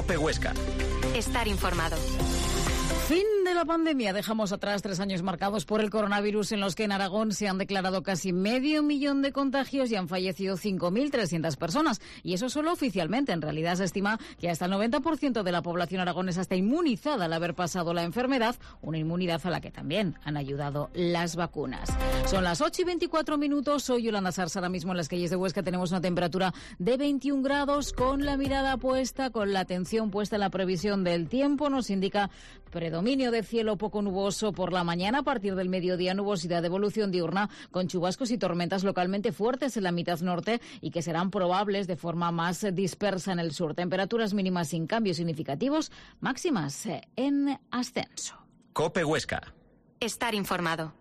COPE Huesca. Estar informado. Fin de la pandemia. Dejamos atrás 3 años marcados por el coronavirus en los que en Aragón se han declarado casi 500.000 de contagios y han fallecido 5.300 personas. Y eso solo oficialmente. En realidad se estima que hasta el 90% de la población aragonesa está inmunizada al haber pasado la enfermedad, una inmunidad a la que también han ayudado las vacunas. Son las 8:24. Soy Yolanda Sarsa. Ahora mismo en las calles de Huesca tenemos una temperatura de 21 grados con la mirada puesta, con la atención puesta en la previsión del tiempo. Nos indica predominio de cielo poco nuboso por la mañana. A partir del mediodía, nubosidad de evolución diurna con chubascos y tormentas localmente fuertes en la mitad norte y que serán probables de forma más dispersa en el sur. Temperaturas mínimas sin cambios significativos, máximas en ascenso. COPE Huesca. Estar informado.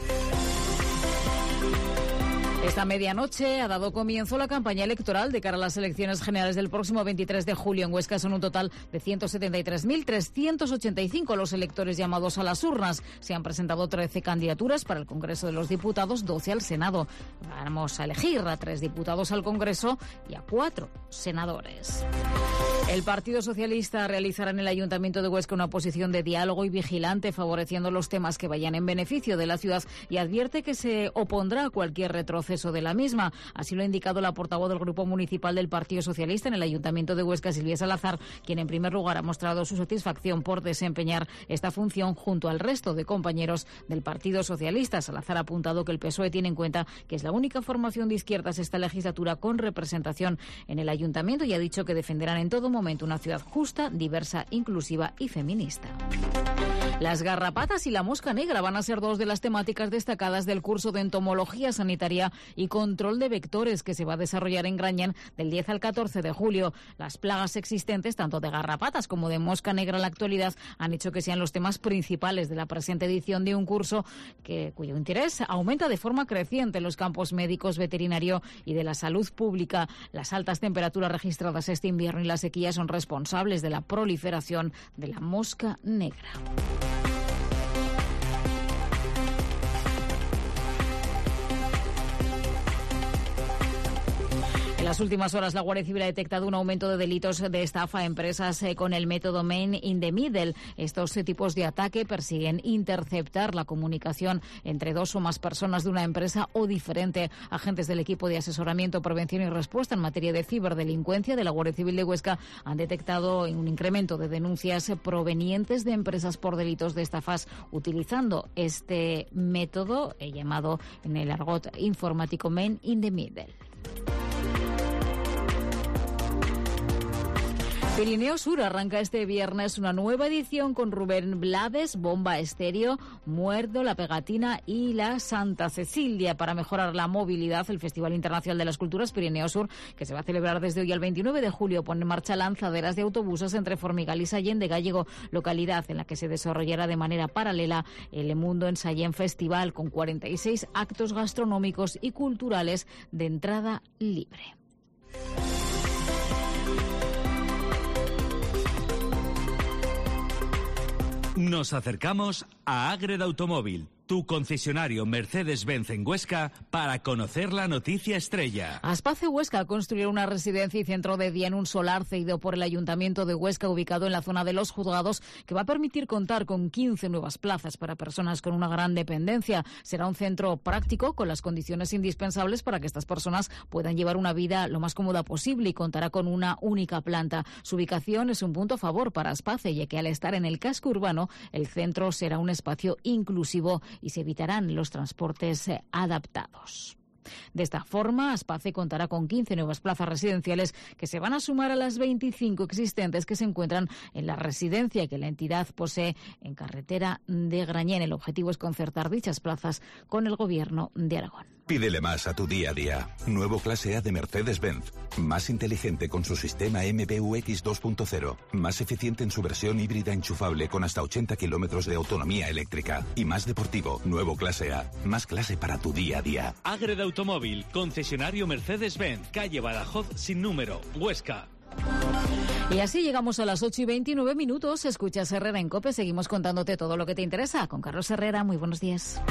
Esta medianoche ha dado comienzo la campaña electoral de cara a las elecciones generales del próximo 23 de julio. En Huesca son un total de 173.385 los electores llamados a las urnas. Se han presentado 13 candidaturas para el Congreso de los Diputados, 12 al Senado. Vamos a elegir a 3 diputados al Congreso y a 4 senadores. El Partido Socialista realizará en el Ayuntamiento de Huesca una posición de diálogo y vigilante, favoreciendo los temas que vayan en beneficio de la ciudad, y advierte que se opondrá a cualquier retroceso de la misma. Así lo ha indicado la portavoz del Grupo Municipal del Partido Socialista en el Ayuntamiento de Huesca, Silvia Salazar, quien en primer lugar ha mostrado su satisfacción por desempeñar esta función junto al resto de compañeros del Partido Socialista. Salazar ha apuntado que el PSOE tiene en cuenta que es la única formación de izquierdas esta legislatura con representación en el Ayuntamiento y ha dicho que defenderán en todo momento una ciudad justa, diversa, inclusiva y feminista. Las garrapatas y la mosca negra van a ser 2 de las temáticas destacadas del curso de entomología sanitaria y control de vectores que se va a desarrollar en Grañén del 10 al 14 de julio. Las plagas existentes, tanto de garrapatas como de mosca negra en la actualidad, han hecho que sean los temas principales de la presente edición de un curso cuyo interés aumenta de forma creciente en los campos médicos, veterinario y de la salud pública. Las altas temperaturas registradas este invierno y la sequía son responsables de la proliferación de la mosca negra. En las últimas horas, la Guardia Civil ha detectado un aumento de delitos de estafa a empresas con el método Man in the Middle. Estos tipos de ataque persiguen interceptar la comunicación entre 2 o más personas de una empresa o diferente. Agentes del equipo de asesoramiento, prevención y respuesta en materia de ciberdelincuencia de la Guardia Civil de Huesca han detectado un incremento de denuncias provenientes de empresas por delitos de estafas utilizando este método llamado en el argot informático Man in the Middle. Pirineo Sur arranca este viernes una nueva edición con Rubén Blades, Bomba Estéreo, Muerdo, La Pegatina y la Santa Cecilia. Para mejorar la movilidad, el Festival Internacional de las Culturas Pirineo Sur, que se va a celebrar desde hoy al 29 de julio, pone en marcha lanzaderas de autobuses entre Formigal y Sallén de Gallego, localidad en la que se desarrollará de manera paralela el Mundo en Sallén Festival, con 46 actos gastronómicos y culturales de entrada libre. Nos acercamos a Ágreda Automóvil, tu concesionario Mercedes-Benz en Huesca, para conocer la noticia estrella. Aspace Huesca construirá una residencia y centro de día en un solar cedido por el Ayuntamiento de Huesca, ubicado en la zona de los Juzgados, que va a permitir contar con 15 nuevas plazas para personas con una gran dependencia. Será un centro práctico con las condiciones indispensables para que estas personas puedan llevar una vida lo más cómoda posible y contará con una única planta. Su ubicación es un punto a favor para Aspace, ya que al estar en el casco urbano, el centro será un espacio inclusivo y se evitarán los transportes adaptados. De esta forma, Aspace contará con 15 nuevas plazas residenciales que se van a sumar a las 25 existentes que se encuentran en la residencia que la entidad posee en carretera de Grañén. El objetivo es concertar dichas plazas con el Gobierno de Aragón. Pídele más a tu día a día. Nuevo clase A de Mercedes-Benz. Más inteligente con su sistema MBUX 2.0. Más eficiente en su versión híbrida enchufable con hasta 80 kilómetros de autonomía eléctrica. Y más deportivo. Nuevo clase A. Más clase para tu día a día. Ágreda Automóvil, concesionario Mercedes-Benz, calle Badajoz sin número, Huesca. Y así llegamos a las 8:29. Escuchas Herrera en COPE. Seguimos contándote todo lo que te interesa con Carlos Herrera. Muy buenos días.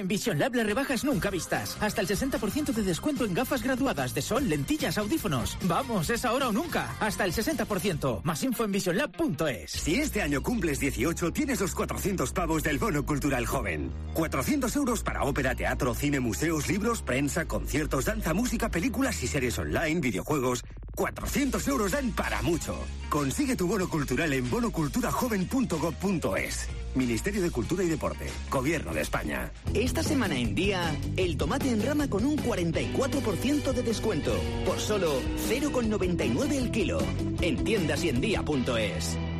En Vision Lab las rebajas nunca vistas. Hasta el 60% de descuento en gafas graduadas de sol, lentillas, audífonos. Vamos, es ahora o nunca. Hasta el 60%. Más info en visionlab.es. Si este año cumples 18, tienes los 400 pavos del Bono Cultural Joven. 400 euros para ópera, teatro, cine, museos, libros, prensa, conciertos, danza, música, películas y series online, videojuegos. 400 euros dan para mucho. Consigue tu bono cultural en bonoculturajoven.gov.es. Ministerio de Cultura y Deporte. Gobierno de España. Esta semana en Día, el tomate en rama con un 44% de descuento. Por solo 0,99 el kilo. En tiendas y en día.es.